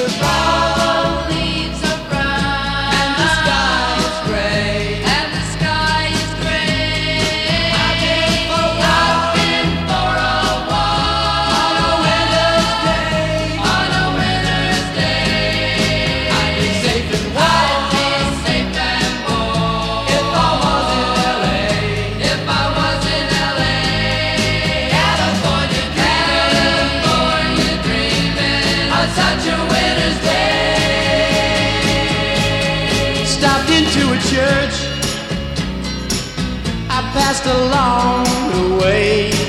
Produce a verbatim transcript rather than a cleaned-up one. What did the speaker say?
All the leaves are brown, and the sky is gray. and the sky is gray. I've been for a walk I've been for a walk on a winter's day. on a winter's day. I'd be safe and I'd warm be safe and warm if I was in L A. if I was in L A. California dreaming, California dreaming on such a winter's day. Stopped into a church. I passed along the way.